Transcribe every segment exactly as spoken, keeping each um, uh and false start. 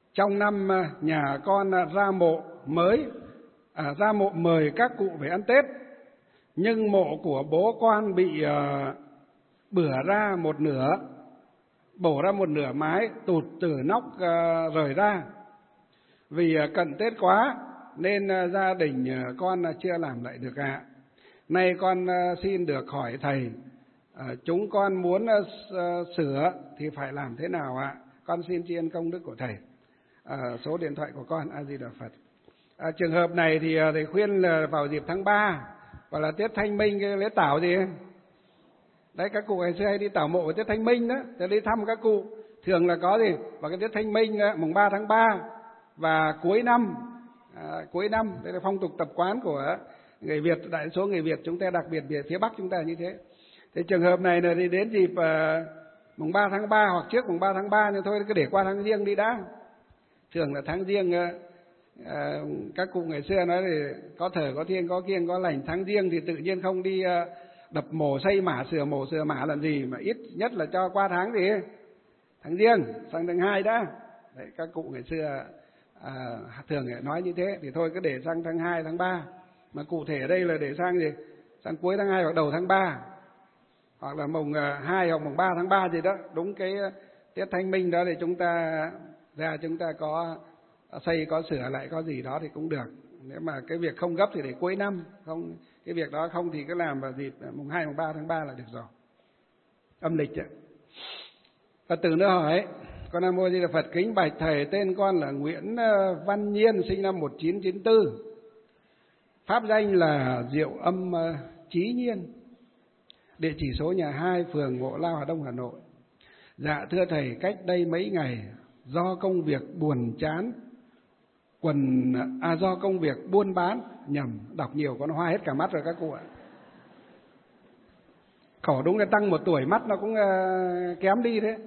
trong năm nhà con ra mộ mới, à, ra mộ mời các cụ về ăn Tết, nhưng mộ của bố con bị uh, bửa ra một nửa, bổ ra một nửa mái, tụt từ nóc uh, rời ra. Vì uh, cận Tết quá nên uh, gia đình uh, con uh, chưa làm lại được ạ. Nay con uh, xin được hỏi thầy, uh, chúng con muốn uh, uh, sửa thì phải làm thế nào ạ? Con xin tri ân công đức của thầy. Uh, số điện thoại của con. A Di Đà Phật. Uh, trường hợp này thì uh, thầy khuyên là vào dịp tháng ba, gọi là Tết Thanh Minh, cái lễ tảo gì ấy. Đấy, các cụ ngày xưa hay đi tảo mộ vào Tết Thanh Minh đó, thì đi thăm các cụ. Thường là có gì? Vào cái Tết Thanh Minh đó, mùng ba tháng ba và cuối năm, à, cuối năm, đây là phong tục tập quán của người Việt, đại số người Việt chúng ta, đặc biệt về phía Bắc chúng ta như thế. Thì trường hợp này là đi đến dịp uh, mùng ba tháng ba hoặc trước mùng ba tháng ba, nhưng thôi cứ để qua tháng Giêng đi đã. Thường là tháng Giêng, uh, uh, các cụ ngày xưa nói thì có thờ có thiêng có kiêng có lành, tháng Giêng thì tự nhiên không đi uh, đập mổ xây mả sửa mổ sửa mả làm gì, mà ít nhất là cho qua tháng gì tháng Giêng sang tháng hai đã. Đấy, các cụ ngày xưa à, thường nói như thế, thì thôi cứ để sang tháng hai tháng ba, mà cụ thể ở đây là để sang gì, sang cuối tháng hai hoặc đầu tháng ba, hoặc là mùng hai hoặc mùng ba tháng ba gì đó, đúng cái Tết Thanh Minh đó, thì chúng ta ra chúng ta có xây có sửa lại có gì đó thì cũng được. Nếu mà cái việc không gấp thì để cuối năm, không cái việc đó không thì cứ làm vào dịp mùng hai mùng ba tháng ba là được rồi, âm lịch ạ. Phật tử nữa hỏi: con Nam Mô Di Đà Phật, kính bạch thầy, tên con là Nguyễn Văn Nhiên, sinh năm một nghìn chín trăm chín mươi tư, pháp danh là Diệu Âm Chí Nhiên, địa chỉ số nhà hai, phường Ngộ Lao, Hà Đông, Hà Nội. Dạ thưa thầy, cách đây mấy ngày do công việc buồn chán, quần à do công việc buôn bán, nhầm đọc nhiều con hoa hết cả mắt rồi các cụ ạ. Khổ đúng là tăng một tuổi mắt nó cũng uh, kém đi thế.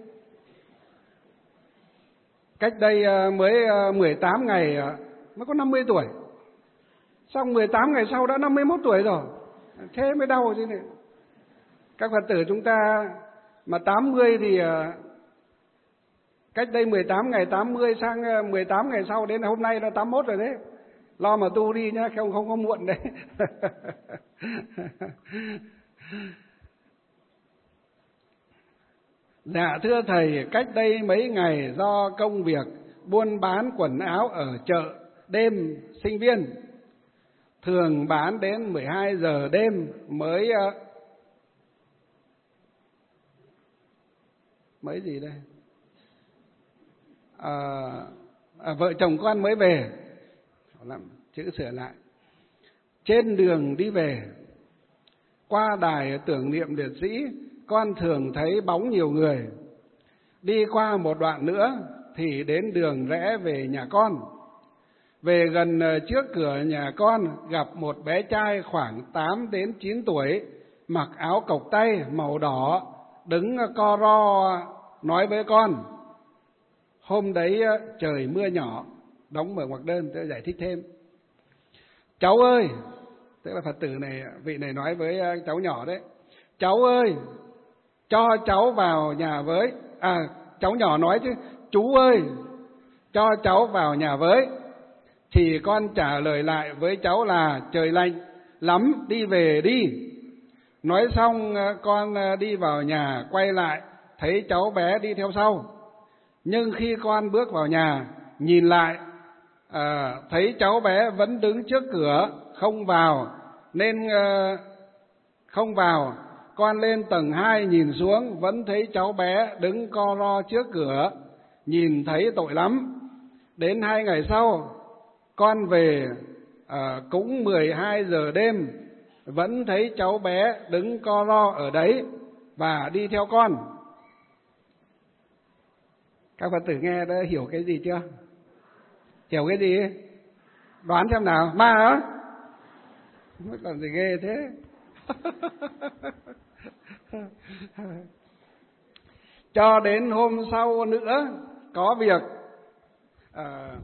Cách đây uh, mới uh, mười tám ngày uh, mới có năm mươi tuổi, xong mười tám ngày sau đã năm mươi mốt tuổi rồi, thế mới đau chứ này. Các Phật tử chúng ta mà tám mươi thì uh, cách đây mười tám ngày tám mươi sang mười tám ngày sau đến hôm nay là tám mươi mốt rồi đấy. Lo mà tu đi nhá, không không có muộn đấy. Dạ thưa thầy, cách đây mấy ngày do công việc buôn bán quần áo ở chợ đêm sinh viên, thường bán đến mười hai giờ đêm mới uh, mới gì đây? À, à, vợ chồng con mới về, làm chữ sửa lại. Trên đường đi về, qua đài tưởng niệm liệt sĩ, con thường thấy bóng nhiều người. Đi qua một đoạn nữa thì đến đường rẽ về nhà con. Về gần trước cửa nhà con gặp một bé trai khoảng tám đến chín tuổi, mặc áo cộc tay màu đỏ, đứng co ro nói với con. Hôm đấy trời mưa nhỏ, đóng mở ngoặc đơn, tôi giải thích thêm. Cháu ơi, tức là Phật tử này, vị này nói với cháu nhỏ đấy. Cháu ơi, cho cháu vào nhà với. À, cháu nhỏ nói chứ, chú ơi, cho cháu vào nhà với. Thì con trả lời lại với cháu là trời lạnh lắm, đi về đi. Nói xong con đi vào nhà, quay lại, thấy cháu bé đi theo sau. Nhưng khi con bước vào nhà, nhìn lại, à, thấy cháu bé vẫn đứng trước cửa, không vào, nên uh, không vào. Con lên tầng hai nhìn xuống, vẫn thấy cháu bé đứng co ro trước cửa, nhìn thấy tội lắm. Đến hai ngày sau, con về à, cũng mười hai giờ đêm, vẫn thấy cháu bé đứng co ro ở đấy và đi theo con. Các Phật tử nghe đã hiểu cái gì chưa? Hiểu cái gì? Đoán xem nào. Ma hả? Mới còn gì ghê thế. Cho đến hôm sau nữa có việc à,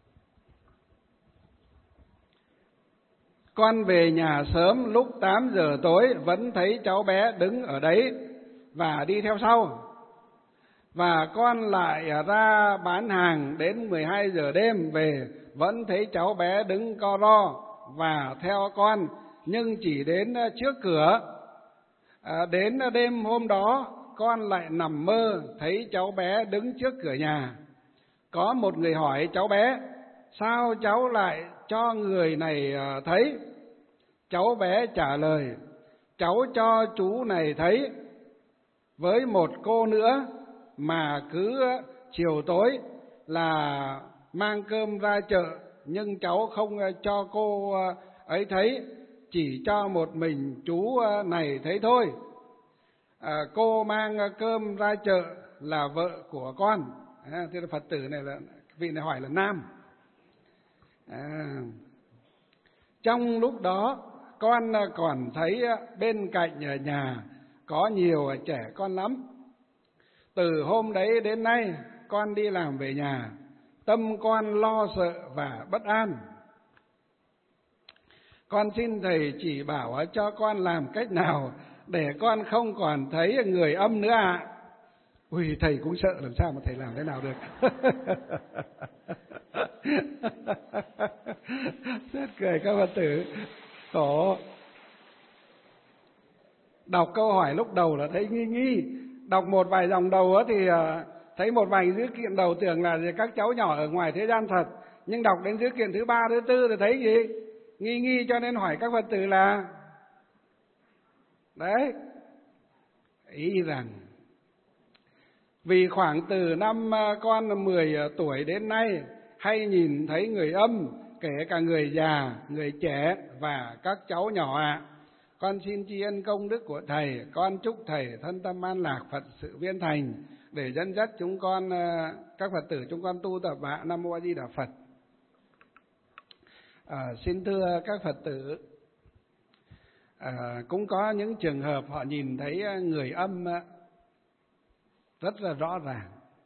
con về nhà sớm lúc tám giờ tối, vẫn thấy cháu bé đứng ở đấy và đi theo sau. Và con lại ra bán hàng đến mười hai giờ đêm về, vẫn thấy cháu bé đứng co ro và theo con, nhưng chỉ đến trước cửa. À, đến đêm hôm đó, con lại nằm mơ thấy cháu bé đứng trước cửa nhà. Có một người hỏi cháu bé: sao cháu lại cho người này thấy? Cháu bé trả lời: cháu cho chú này thấy với một cô nữa, mà cứ chiều tối là mang cơm ra chợ, nhưng cháu không cho cô ấy thấy, chỉ cho một mình chú này thấy thôi. À, cô mang cơm ra chợ là vợ của con. À, thế là Phật tử này là vị này hỏi là nam. À, trong lúc đó con còn thấy bên cạnh nhà có nhiều trẻ con lắm. Từ hôm đấy đến nay, con đi làm về nhà, tâm con lo sợ và bất an. Con xin thầy chỉ bảo cho con làm cách nào để con không còn thấy người âm nữa ạ. À. Ui, thầy cũng sợ, làm sao mà thầy làm thế nào được. Rất cười các Phật tử. Khổ. Đọc câu hỏi lúc đầu là thấy nghi nghi. Đọc một vài dòng đầu thì thấy một vài dữ kiện đầu tưởng là các cháu nhỏ ở ngoài thế gian thật. Nhưng đọc đến dữ kiện thứ ba, thứ tư thì thấy gì? Nghi nghi, cho nên hỏi các Phật tử là đấy, ý rằng vì khoảng từ năm con mười tuổi đến nay, hay nhìn thấy người âm, kể cả người già, người trẻ và các cháu nhỏ ạ. À. Con xin tri ân công đức của thầy, con chúc thầy thân tâm an lạc, Phật sự viên thành, để dẫn dắt chúng con, các Phật tử chúng con tu tập ạ. Nam mô A Di Đà Phật. À, xin thưa các Phật tử, à, cũng có những trường hợp họ nhìn thấy người âm rất là rõ ràng,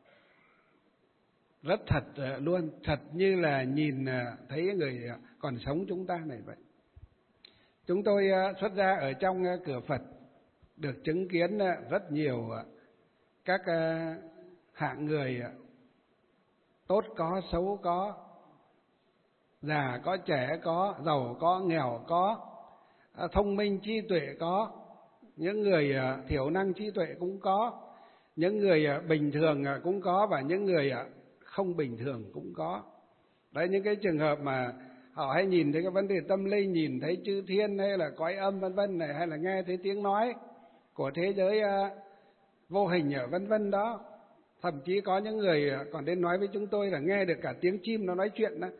rất thật luôn, thật như là nhìn thấy người còn sống chúng ta này vậy. Chúng tôi xuất gia ở trong cửa Phật, được chứng kiến rất nhiều các hạng người tốt có, xấu có, già có, trẻ có, giàu có, nghèo có, thông minh trí tuệ có, những người thiểu năng trí tuệ cũng có, những người bình thường cũng có, và những người không bình thường cũng có. Đấy, những cái trường hợp mà họ hay nhìn thấy cái vấn đề tâm linh, nhìn thấy chư thiên hay là cõi âm vân vân này, hay là nghe thấy tiếng nói của thế giới vô hình ở vân vân đó. Thậm chí có những người còn đến nói với chúng tôi là nghe được cả tiếng chim nó nói chuyện đó.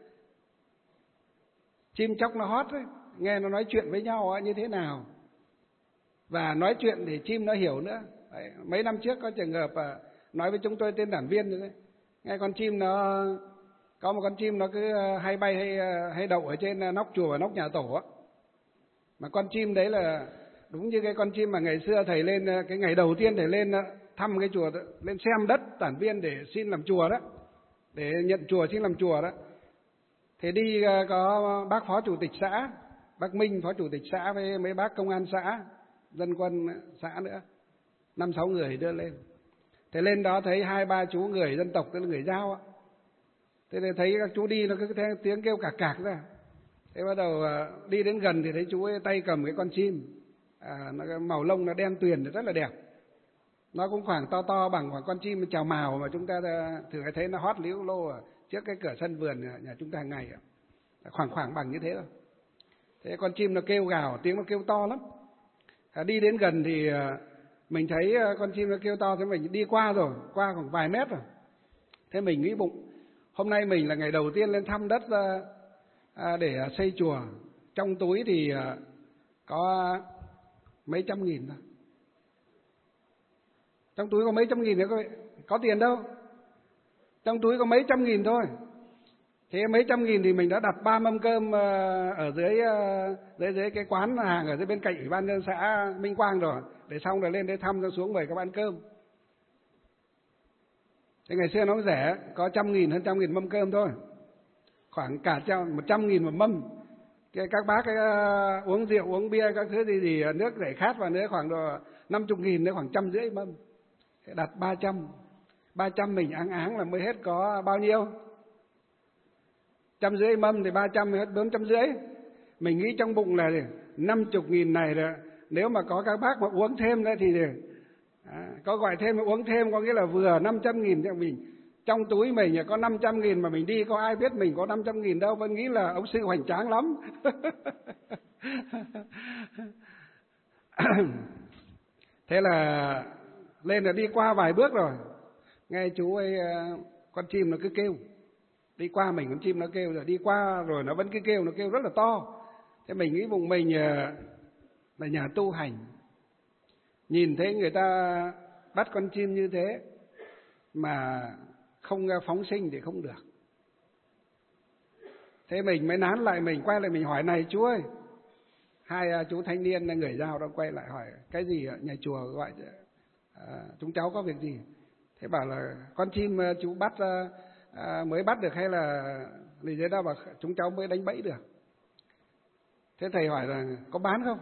Chim chóc nó hót ấy, nghe nó nói chuyện với nhau ấy, như thế nào. Và nói chuyện thì chim nó hiểu nữa. Đấy, mấy năm trước có trường hợp à, nói với chúng tôi tên đảng viên rồi đấy. Nghe con chim nó, có một con chim nó cứ hay bay hay, hay đậu ở trên nóc chùa và nóc nhà tổ á. Mà con chim đấy là đúng như cái con chim mà ngày xưa thầy lên, cái ngày đầu tiên thầy lên thăm cái chùa đó, lên xem đất tản viên để xin làm chùa đó, để nhận chùa xin làm chùa đó. Thế đi có bác phó chủ tịch xã, bác Minh phó chủ tịch xã với mấy bác công an xã, dân quân xã nữa, năm sáu người đưa lên. Thế lên đó thấy hai ba chú người dân tộc, tức là người Dao á. Thế thì thấy các chú đi nó cứ theo tiếng kêu cạc cạc ra. Thế bắt đầu đi đến gần thì thấy chú ấy tay cầm cái con chim, à, nó, màu lông nó đen tuyền, rất là đẹp. Nó cũng khoảng to to bằng khoảng con chim chào mào mà chúng ta thường thấy nó hót líu lô trước cái cửa sân vườn nhà chúng ta hàng ngày, khoảng khoảng bằng như thế thôi. Thế con chim nó kêu gào, tiếng nó kêu to lắm. À, đi đến gần thì mình thấy con chim nó kêu to, thế mình đi qua rồi, qua khoảng vài mét rồi. Thế mình nghĩ bụng, hôm nay mình là ngày đầu tiên lên thăm đất à, để xây chùa. Trong túi thì à, có mấy trăm nghìn thôi. Trong túi có mấy trăm nghìn nữa, có, có tiền đâu. Trong túi có mấy trăm nghìn thôi. Thế mấy trăm nghìn thì mình đã đặt ba mâm cơm ở dưới, dưới dưới cái quán hàng ở dưới bên cạnh ủy ban nhân xã Minh Quang rồi, để xong rồi lên đây thăm rồi xuống mời các bạn cơm. Thế ngày xưa nó rẻ, có trăm nghìn, hơn trăm nghìn mâm cơm thôi, khoảng cả một trăm nghìn một mâm. Cái các bác cái, uh, uống rượu uống bia các thứ gì gì nước để khát vào nữa khoảng độ năm chục nghìn nữa, khoảng trăm rưỡi mâm. Thế đặt ba trăm. ba trăm mình áng áng là mới hết có bao nhiêu? Trăm rưỡi mâm thì ba trăm hết bốn trăm rưỡi. Mình nghĩ trong bụng là năm chục nghìn này rồi, nếu mà có các bác mà uống thêm nữa thì à, có gọi thêm mà uống thêm, có nghĩa là vừa năm trăm nghìn cho mình. Trong túi mình có năm trăm nghìn mà mình đi có ai biết mình có năm trăm nghìn đâu, vẫn nghĩ là ông sư hoành tráng lắm. Thế là lên là đi qua vài bước rồi, nghe chú ấy, con chim nó cứ kêu. Đi qua mình con chim nó kêu, rồi đi qua rồi nó vẫn cứ kêu, nó kêu rất là to. Thế mình nghĩ vùng mình là nhà tu hành, nhìn thấy người ta bắt con chim như thế mà không phóng sinh thì không được. Thế mình mới nán lại, mình quay lại mình hỏi: này chú ơi, hai chú thanh niên người Dao đó quay lại hỏi: cái gì nhà chùa gọi à, chúng cháu có việc gì? Thế bảo là con chim chú bắt à, mới bắt được hay là gì thế đó, bảo chúng cháu mới đánh bẫy được. Thế thầy hỏi là có bán không?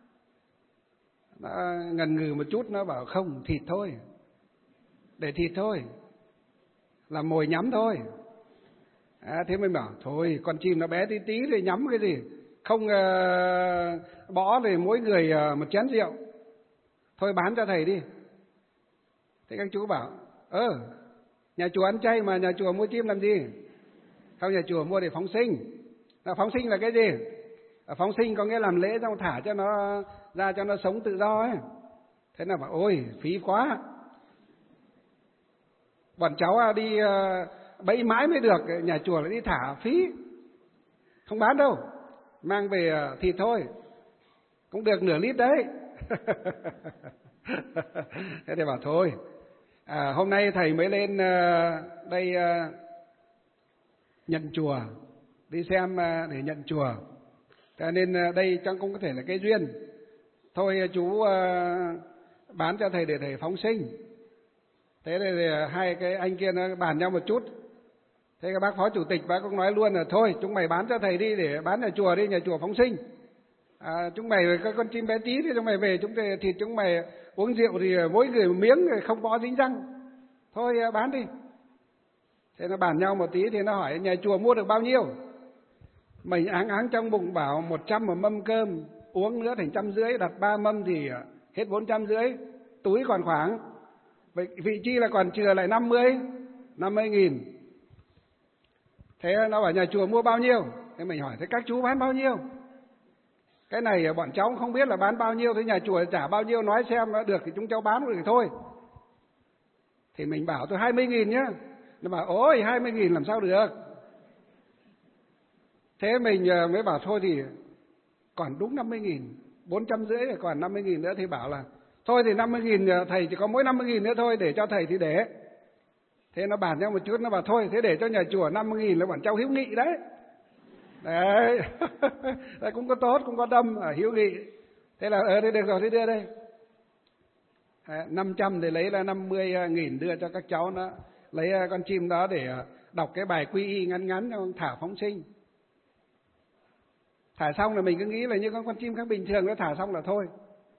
Nó ngần ngừ một chút, nó bảo không, thịt thôi, để thịt thôi, làm mồi nhắm thôi. À, thế mình bảo thôi, con chim nó bé tí tí thì nhắm cái gì, không uh, bỏ thì mỗi người uh, một chén rượu, thôi bán cho thầy đi. Thế các chú bảo ơ ờ, nhà chùa ăn chay mà nhà chùa mua chim làm gì? Không, nhà chùa mua để phóng sinh. À, phóng sinh là cái gì? À, phóng sinh có nghĩa làm lễ xong thả cho nó ra cho nó sống tự do ấy. Thế nào bảo ôi phí quá, bọn cháu đi uh, bẫy mãi mới được, nhà chùa lại đi thả phí, không bán đâu, mang về thịt thôi, cũng được nửa lít đấy. Thế thì bảo thôi, à, hôm nay thầy mới lên uh, đây uh, nhận chùa, đi xem uh, để nhận chùa, cho nên uh, đây chắc cũng có thể là cái duyên. Thôi chú uh, bán cho thầy để thầy phóng sinh. Thế thì hai cái anh kia nó bàn nhau một chút. Thế các bác phó chủ tịch bác cũng nói luôn là thôi chúng mày bán cho thầy đi, để bán nhà chùa đi, nhà chùa phóng sinh. À, chúng mày cái con chim bé tí thì chúng mày về chúng mày thịt, chúng mày uống rượu thì mỗi người một miếng không bỏ dính răng, thôi bán đi. Thế nó bàn nhau một tí thì nó hỏi nhà chùa mua được bao nhiêu. Mình áng áng trong bụng bảo một trăm một mâm cơm, uống nữa thành trăm rưỡi, đặt ba mâm thì hết bốn trăm rưỡi, túi còn khoảng vị chi là còn chừa lại năm mươi năm mươi nghìn. Thế nó bảo nhà chùa mua bao nhiêu. Thế mình hỏi thế các chú bán bao nhiêu? Cái này bọn cháu không biết là bán bao nhiêu, thế nhà chùa trả bao nhiêu nói xem, nó được thì chúng cháu bán được thì thôi. Thì mình bảo tôi hai mươi nghìn nhá. Nó bảo ôi hai mươi nghìn làm sao được. Thế mình mới bảo thôi thì còn đúng năm mươi nghìn, bốn trăm rưỡi còn năm mươi nghìn nữa. Thì bảo là thôi thì năm mươi nghìn thầy chỉ có mỗi năm mươi nghìn nữa thôi, để cho thầy thì để. Thế nó bàn nhau một chút, nó bảo thôi thế để cho nhà chùa năm mươi nghìn là bọn cháu hữu nghị đấy. Đấy. Đấy cũng có tốt, cũng có đâm ở hữu nghị. Thế là ờ đây được rồi, thế đưa đây. năm trăm thì lấy là năm mươi nghìn đưa cho các cháu, nó lấy con chim đó để đọc cái bài quy y ngắn ngắn cho thả phóng sinh. Thả xong là mình cứ nghĩ là như con con chim khác bình thường, nó thả xong là thôi.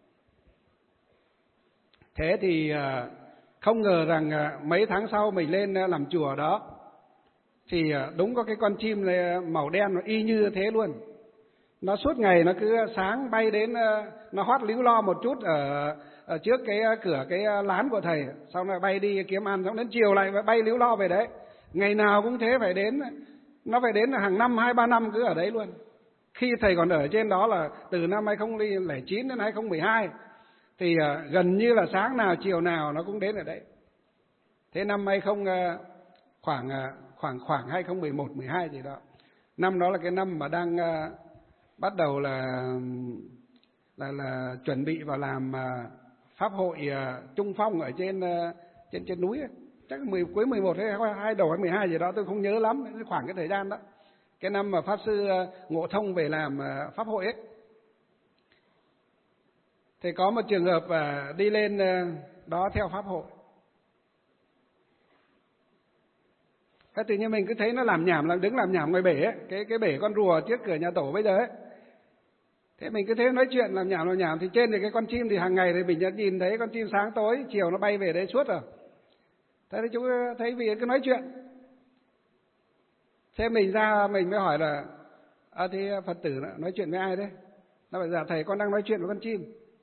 Thế thì không ngờ rằng mấy tháng sau mình lên làm chùa đó, thì đúng có cái con chim này màu đen nó y như thế luôn. Nó suốt ngày nó cứ sáng bay đến, nó hót líu lo một chút ở, ở trước cái cửa cái lán của thầy, xong rồi bay đi kiếm ăn, xong đến chiều lại bay líu lo về đấy. Ngày nào cũng thế, phải đến, nó phải đến là hàng năm hai ba năm cứ ở đấy luôn. Khi thầy còn ở trên đó là từ năm hai không không chín đến hai không một hai, thì gần như là sáng nào chiều nào nó cũng đến ở đấy. Thế năm hai không khoảng khoảng khoảng hai không một một mười hai gì đó, năm đó là cái năm mà đang uh, bắt đầu là là là chuẩn bị vào làm uh, pháp hội uh, Trung Phong ở trên uh, trên trên núi ấy. Chắc mười cuối mười một hay hai đầu hay mười hai gì đó, tôi không nhớ lắm, khoảng cái thời gian đó. Cái năm mà pháp sư uh, Ngộ Thông về làm uh, pháp hội ấy, thì có một trường hợp uh, đi lên uh, đó theo pháp hội. Thế tự nhiên mình cứ thấy nó làm nhảm, làm đứng làm nhảm ngoài bể ấy, cái cái bể con rùa trước cửa nhà tổ bây giờ ấy. Thế mình cứ thế nói chuyện làm nhảm làm nhảm, thì trên thì cái con chim thì hàng ngày thì mình đã nhìn thấy con chim sáng tối chiều nó bay về đấy suốt rồi. Thế thì chú thấy vị cứ nói chuyện. Thế mình ra mình mới hỏi là à, thì Phật tử nói chuyện với ai đấy? Nó bảo dạ thầy con đang nói chuyện với con chim.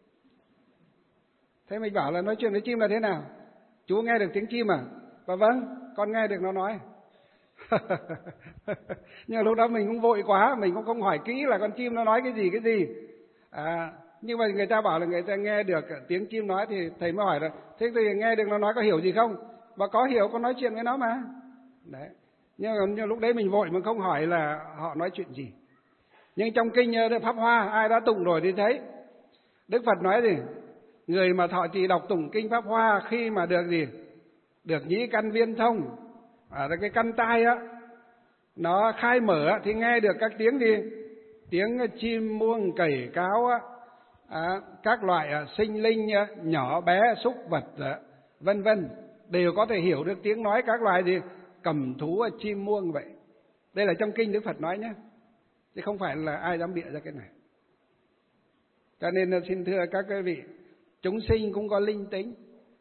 Thế mình bảo là nói chuyện với chim là thế nào? Chú nghe được tiếng chim à? Và vâng, con nghe được nó nói. Nhưng mà lúc đó mình cũng vội quá, mình cũng không hỏi kỹ là con chim nó nói cái gì cái gì. À, nhưng mà người ta bảo là người ta nghe được tiếng chim nói thì thầy mới hỏi là thế thì nghe được nó nói có hiểu gì không? Và có hiểu, con nói chuyện với nó mà. Đấy. Nhưng mà nhưng lúc đấy mình vội mà không hỏi là họ nói chuyện gì. Nhưng trong kinh Pháp Hoa ai đã tụng rồi thì thấy Đức Phật nói gì? Người mà thọ trì đọc tụng kinh Pháp Hoa khi mà được gì? Được nhĩ căn viên thông, ở à, cái căn tai á nó khai mở thì nghe được các tiếng gì? Tiếng chim muông cẩy cáo á, à, các loại à, sinh linh à, nhỏ bé súc vật à, vân vân đều có thể hiểu được tiếng nói các loài gì? Cầm thú à, chim muông vậy. Đây là trong kinh Đức Phật nói nhé, chứ không phải là ai dám bịa ra cái này. Cho nên xin thưa các quý vị, chúng sinh cũng có linh tính.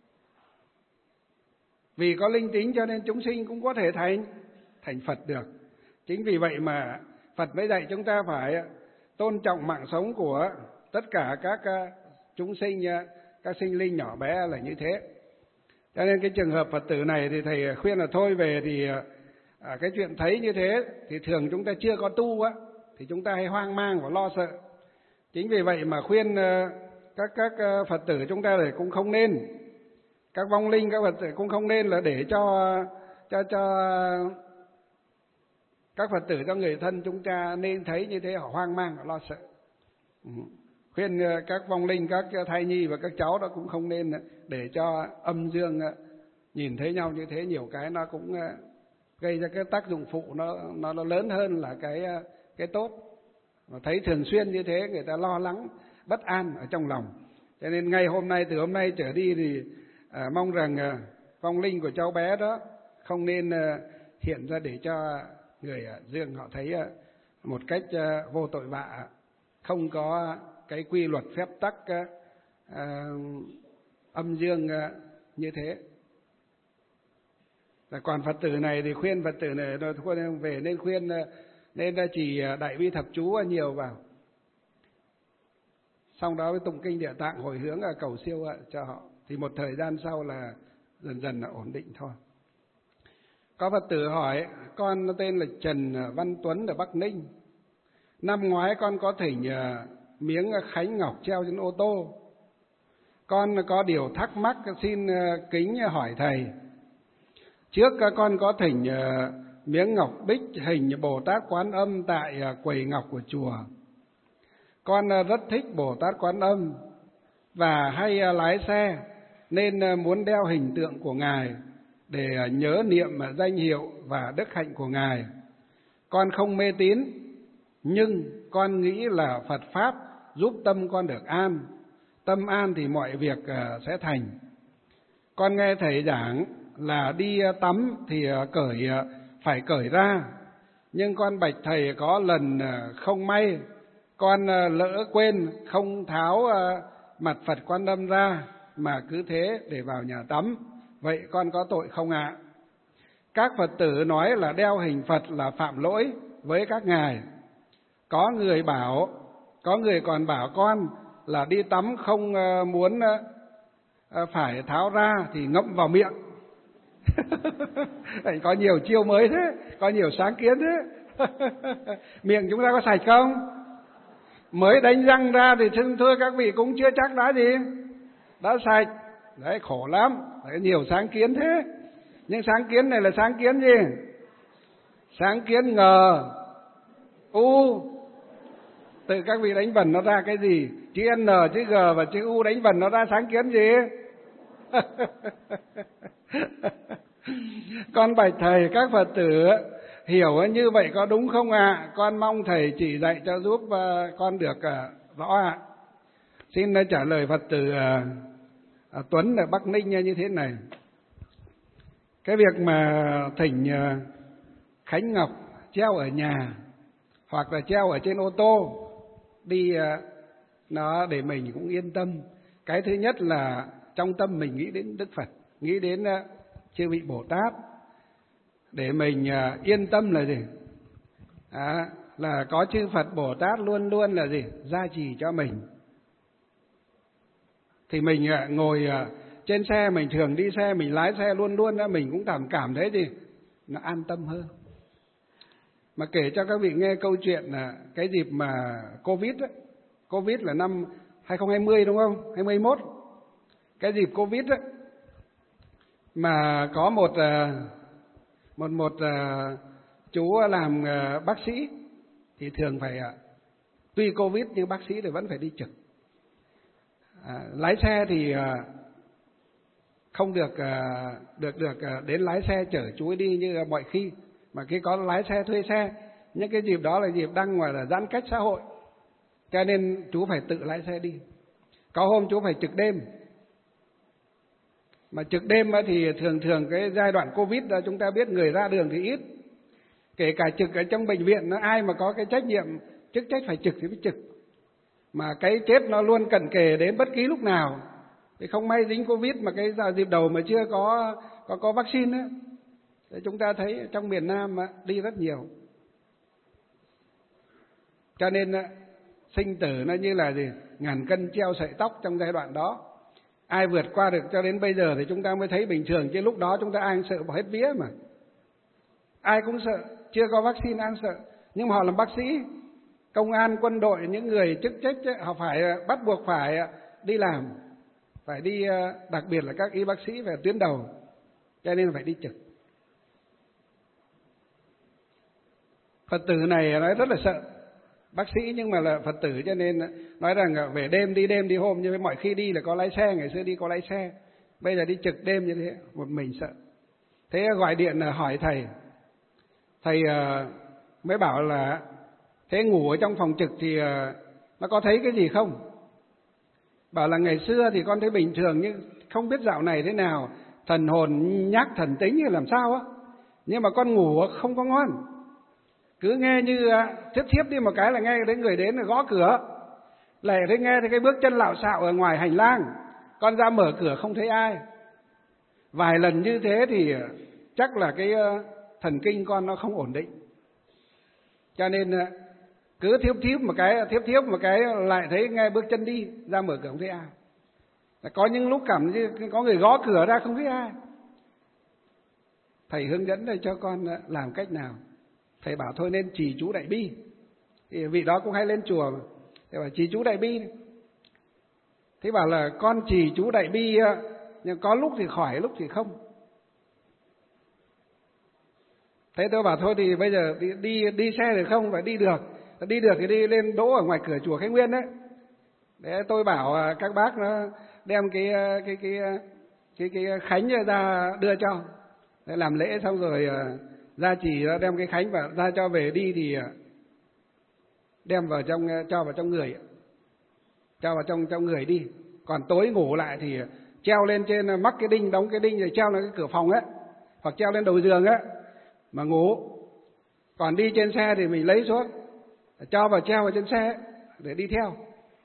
Vì có linh tính cho nên chúng sinh cũng có thể thành thành Phật được. Chính vì vậy mà Phật mới dạy chúng ta phải tôn trọng mạng sống của tất cả các chúng sinh, các sinh linh nhỏ bé là như thế. Cho nên cái trường hợp Phật tử này thì thầy khuyên là thôi về thì à, cái chuyện thấy như thế thì thường chúng ta chưa có tu á, thì chúng ta hay hoang mang và lo sợ. Chính vì vậy mà khuyên các các Phật tử chúng ta thì cũng không nên, các vong linh các Phật tử cũng không nên là để cho cho cho các Phật tử, cho người thân chúng ta nên thấy như thế họ hoang mang họ lo sợ. Ừ. Khuyên các vong linh, các thai nhi và các cháu đó cũng không nên để cho âm dương nhìn thấy nhau như thế, nhiều cái nó cũng gây ra cái tác dụng phụ nó nó, nó lớn hơn là cái cái tốt. Mà thấy thường xuyên như thế người ta lo lắng bất an ở trong lòng. Cho nên ngày hôm nay, từ hôm nay trở đi thì à, mong rằng à, vong linh của cháu bé đó không nên à, hiện ra để cho người à, dương họ thấy à, một cách à, vô tội vạ, không có cái quy luật phép tắc à, à, âm dương à, như thế. Và còn Phật tử này thì khuyên Phật tử này về nên khuyên nên chỉ đại bi thập chú nhiều vào, xong đó với tụng kinh Địa Tạng hồi hướng cầu siêu cho họ, thì một thời gian sau là dần dần là ổn định thôi. Có Phật tử hỏi, con tên là Trần Văn Tuấn ở Bắc Ninh. Năm ngoái con có thỉnh miếng khánh ngọc treo trên ô tô. Con có điều thắc mắc xin kính hỏi thầy. Trước con có thỉnh miếng ngọc bích hình Bồ Tát Quán Âm tại quầy ngọc của chùa. Con rất thích Bồ Tát Quán Âm và hay lái xe nên muốn đeo hình tượng của Ngài để nhớ niệm danh hiệu và đức hạnh của Ngài. Con không mê tín, nhưng con nghĩ là Phật Pháp giúp tâm con được an. Tâm an thì mọi việc sẽ thành. Con nghe thầy giảng là đi tắm thì cởi phải cởi ra, nhưng con bạch thầy có lần không may con lỡ quên không tháo mặt Phật Quan Âm ra mà cứ thế để vào nhà tắm, vậy con có tội không ạ? Các Phật tử nói là đeo hình Phật là phạm lỗi với các ngài. Có người bảo, có người còn bảo con là đi tắm không muốn phải tháo ra thì ngậm vào miệng. Có nhiều chiêu mới thế, có nhiều sáng kiến thế. Miệng chúng ta có sạch không? Mới đánh răng ra thì thưa các vị cũng chưa chắc đã gì, đã sạch. Đấy, khổ lắm. Đấy, nhiều sáng kiến thế. Nhưng sáng kiến này là sáng kiến gì? Sáng kiến ngờ, u. Tự các vị đánh vần nó ra cái gì? Chữ N, chữ G và chữ U đánh vần nó ra sáng kiến gì? Con bạch thầy, các Phật tử hiểu như vậy có đúng không ạ? À? Con mong thầy chỉ dạy cho giúp con được rõ ạ. À. Xin trả lời Phật tử uh, Tuấn ở Bắc Ninh như thế này. Cái việc mà thỉnh uh, khánh ngọc treo ở nhà hoặc là treo ở trên ô tô đi uh, nó để mình cũng yên tâm. Cái thứ nhất là trong tâm mình nghĩ đến Đức Phật, nghĩ đến uh, chư vị Bồ Tát, để mình uh, yên tâm là gì? À, là có chư Phật Bồ Tát luôn luôn là gì? Gia trì cho mình. Thì mình uh, ngồi uh, trên xe, mình thường đi xe, mình lái xe luôn luôn đó, mình cũng cảm cảm thấy gì? Nó an tâm hơn. Mà kể cho các vị nghe câu chuyện là cái dịp mà Covid ấy, Covid là năm hai không hai không đúng không? hai mươi mốt. Cái dịp Covid ấy, mà có một một một chú làm bác sĩ thì thường phải, tuy Covid nhưng bác sĩ thì vẫn phải đi trực. À, lái xe thì không được được được đến lái xe chở chú ấy đi như mọi khi, mà khi có lái xe thuê xe. Những cái dịp đó là dịp đang ngoài là giãn cách xã hội, cho nên chú phải tự lái xe đi. Có hôm chú phải trực đêm, mà trực đêm thì thường thường cái giai đoạn Covid đó chúng ta biết người ra đường thì ít, kể cả trực ở trong bệnh viện, nó ai mà có cái trách nhiệm chức trách phải trực thì phải trực, mà cái chết nó luôn cận kề đến bất kỳ lúc nào. Thì không may dính Covid mà cái dịp đầu mà chưa có có có vaccine ấy, thì chúng ta thấy trong miền Nam đi rất nhiều. Cho nên sinh tử nó như là gì? Ngàn cân treo sợi tóc trong giai đoạn đó. Ai vượt qua được cho đến bây giờ thì chúng ta mới thấy bình thường, chứ lúc đó chúng ta ai cũng sợ bỏ hết vía mà. Ai cũng sợ, chưa có vaccine ai cũng sợ. Nhưng mà họ làm bác sĩ, công an, quân đội, những người chức trách ấy, họ phải bắt buộc phải đi làm, phải đi, đặc biệt là các y bác sĩ về tuyến đầu, cho nên phải đi trực. Phật tử này nói rất là sợ bác sĩ, nhưng mà là Phật tử cho nên nói rằng về đêm đi đêm đi hôm, như mọi khi đi là có lái xe, ngày xưa đi có lái xe, bây giờ đi trực đêm như thế, một mình sợ. Thế gọi điện hỏi thầy, thầy mới bảo là thế ngủ ở trong phòng trực thì nó có thấy cái gì không? Bảo là ngày xưa thì con thấy bình thường, nhưng không biết dạo này thế nào, thần hồn nhác thần tính như làm sao á, nhưng mà con ngủ không có ngon. Cứ nghe như thiếp thiếp đi một cái là nghe đến người đến là gõ cửa, lại thấy nghe thấy cái bước chân lạo xạo ở ngoài hành lang, con ra mở cửa không thấy ai. Vài lần như thế thì chắc là cái thần kinh con nó không ổn định, cho nên cứ thiếp thiếp một cái thiếp thiếp một cái lại thấy nghe bước chân đi, ra mở cửa không thấy ai. Có những lúc cảm như có người gõ cửa ra không thấy ai. Thầy hướng dẫn đây cho con làm cách nào. Thầy bảo thôi nên trì chú Đại Bi, thì vị đó cũng hay lên chùa mà. Thầy bảo trì chú Đại Bi. Thế bảo là con trì chú Đại Bi, nhưng có lúc thì khỏi, lúc thì không. Thế tôi bảo thôi thì bây giờ đi đi, đi xe được không? Phải đi được. Đi được thì đi lên đỗ ở ngoài cửa chùa Khánh Nguyên đấy. Để tôi bảo các bác nó đem cái cái cái cái cái khánh ra đưa cho. Để làm lễ xong rồi gia trì đem cái khánh và ra cho về đi thì đem vào trong, cho vào trong người, cho vào trong trong người đi. Còn tối ngủ lại thì treo lên trên, mắc cái đinh, đóng cái đinh rồi treo lên cái cửa phòng ấy, hoặc treo lên đầu giường ấy mà ngủ. Còn đi trên xe thì mình lấy xuống, cho vào treo vào trên xe để đi theo.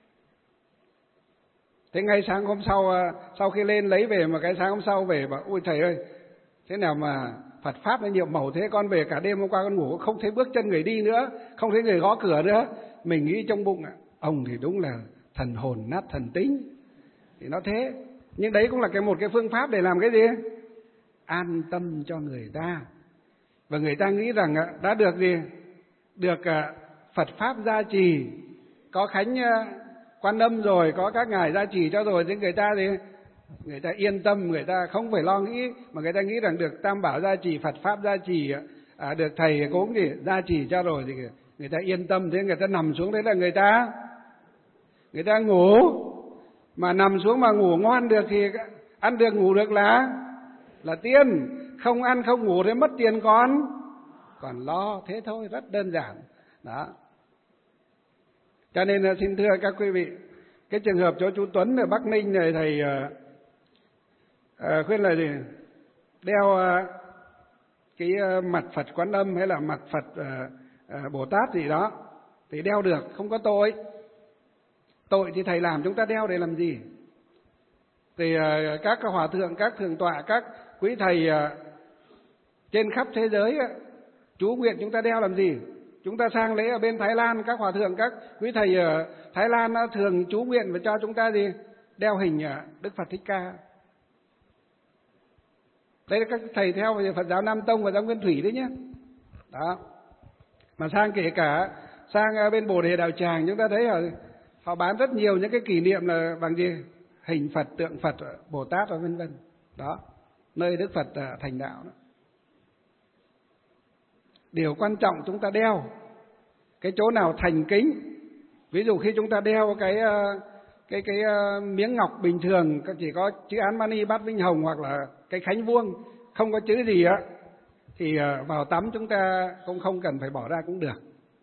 Thế ngay sáng hôm sau, sau khi lên lấy về mà cái sáng hôm sau về bảo ôi thầy ơi, thế nào mà Phật Pháp nó nhiều màu thế, con về cả đêm hôm qua con ngủ không thấy bước chân người đi nữa, không thấy người gõ cửa nữa. Mình nghĩ trong bụng ạ, ông thì đúng là thần hồn nát thần tính, thì nó thế. Nhưng đấy cũng là cái một cái phương pháp để làm cái gì? An tâm cho người ta. Và người ta nghĩ rằng đã được gì? Được Phật Pháp gia trì, có khánh Quan Âm rồi, có các ngài gia trì cho rồi, thì người ta thì người ta yên tâm, người ta không phải lo nghĩ, mà người ta nghĩ rằng được Tam Bảo gia trì, Phật Pháp gia trì, à, được thầy cũng thì gia trì cho rồi thì người ta yên tâm. Thế người ta nằm xuống đấy là người ta người ta ngủ, mà nằm xuống mà ngủ ngon được thì ăn được ngủ được là là tiền, không ăn không ngủ thì mất tiền còn còn lo, thế thôi, rất đơn giản đó. Cho nên xin thưa các quý vị, cái trường hợp cho chú Tuấn ở Bắc Ninh này, thầy uh, uh, khuyên là gì? Đeo uh, cái uh, mặt Phật Quan Âm hay là mặt Phật uh, uh, Bồ Tát gì đó thì đeo được, không có tội. Tội thì thầy làm chúng ta đeo để làm gì? Thì uh, các hòa thượng, các thượng tọa, các quý thầy trên khắp thế giới chú nguyện chúng ta đeo làm gì? Chúng ta sang lễ ở bên Thái Lan, các hòa thượng, các quý thầy ở Thái Lan thường chú nguyện và cho chúng ta gì? Đeo hình Đức Phật Thích Ca. Đây là các thầy theo về Phật giáo Nam Tông và giáo Nguyên Thủy đấy nhé. Đó. Mà sang kể cả sang bên Bồ Đề Đạo Tràng chúng ta thấy họ, họ bán rất nhiều những cái kỷ niệm là bằng gì? Hình Phật, tượng Phật, Bồ Tát và vân vân. Đó, nơi Đức Phật thành đạo đó. Điều quan trọng chúng ta đeo cái chỗ nào thành kính. Ví dụ khi chúng ta đeo cái cái cái miếng ngọc bình thường chỉ có chữ Án Mani Bát Vinh Hồng hoặc là cái khánh vuông không có chữ gì á thì vào tắm chúng ta cũng không cần phải bỏ ra cũng được.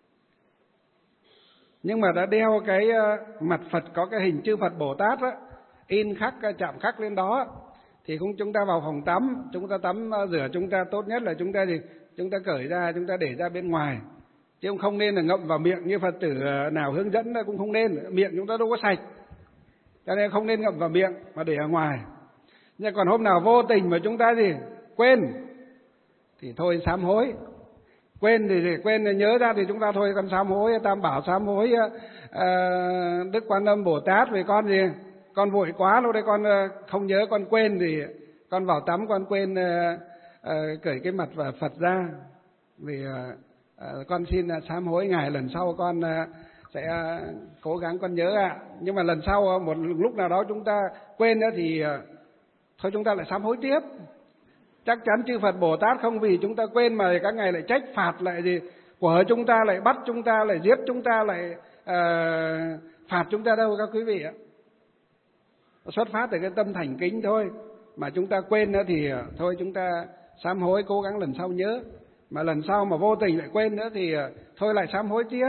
Nhưng mà đã đeo cái mặt Phật có cái hình chư Phật Bồ Tát á, in khắc chạm khắc lên đó thì cũng chúng ta vào phòng tắm, chúng ta tắm rửa chúng ta tốt nhất là chúng ta gì? Chúng ta cởi ra, chúng ta để ra bên ngoài. Chứ không nên là ngậm vào miệng như Phật tử nào hướng dẫn cũng không nên, miệng chúng ta đâu có sạch. Cho nên không nên ngậm vào miệng mà để ở ngoài. Nhưng còn hôm nào vô tình mà chúng ta gì? Quên thì thôi sám hối. Quên thì, thì quên nhớ ra thì chúng ta thôi con sám hối, Tam Bảo sám hối uh, Đức Quan Âm Bồ Tát vì con gì? Con vội quá lúc đấy con uh, không nhớ, con quên thì con vào tắm con quên uh, uh, cởi cái mặt và Phật ra. Vì uh, uh, con xin uh, sám hối Ngài, lần sau con uh, sẽ uh, cố gắng con nhớ ạ. À. Nhưng mà lần sau uh, một lúc nào đó chúng ta quên uh, thì uh, thôi chúng ta lại sám hối tiếp. Chắc chắn chư Phật Bồ Tát không vì chúng ta quên mà các ngài lại trách phạt lại gì của chúng ta, lại bắt chúng ta, lại giết chúng ta, lại uh, phạt chúng ta đâu các quý vị ạ. Xuất phát từ cái tâm thành kính thôi. Mà chúng ta quên nữa thì uh, thôi chúng ta sám hối, cố gắng lần sau nhớ. Mà lần sau mà vô tình lại quên nữa thì uh, thôi lại sám hối tiếp.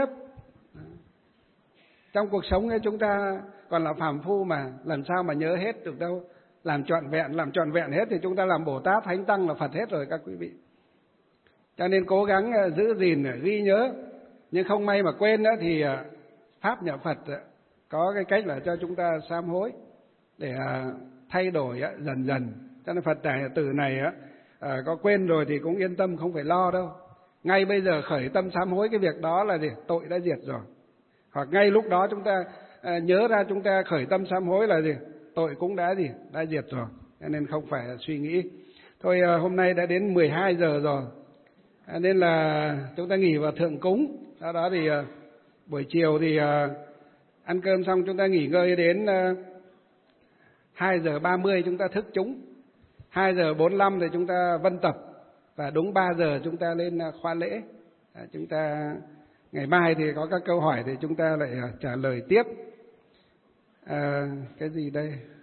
Trong cuộc sống ấy chúng ta còn là phàm phu mà làm sao mà nhớ hết được đâu. Làm trọn vẹn, làm trọn vẹn hết thì chúng ta làm Bồ Tát, Thánh Tăng là Phật hết rồi các quý vị. Cho nên cố gắng giữ gìn, ghi nhớ. Nhưng không may mà quên nữa thì Pháp nhà Phật có cái cách là cho chúng ta sám hối để thay đổi dần dần. Cho nên Phật Đại Tử này có quên rồi thì cũng yên tâm, không phải lo đâu. Ngay bây giờ khởi tâm sám hối cái việc đó là gì? Tội đã diệt rồi. Hoặc ngay lúc đó chúng ta nhớ ra chúng ta khởi tâm sám hối là gì? Tội cũng đã gì? Đã diệt rồi. Cho nên không phải suy nghĩ. Thôi hôm nay đã đến mười hai giờ rồi. Nên là chúng ta nghỉ vào thượng cúng. Sau đó thì buổi chiều thì ăn cơm xong chúng ta nghỉ ngơi đến hai giờ ba mươi chúng ta thức chúng. hai giờ bốn mươi lăm thì chúng ta vân tập. Và đúng ba giờ chúng ta lên khoa lễ. Chúng ta ngày mai thì có các câu hỏi thì chúng ta lại trả lời tiếp. À, cái gì đây?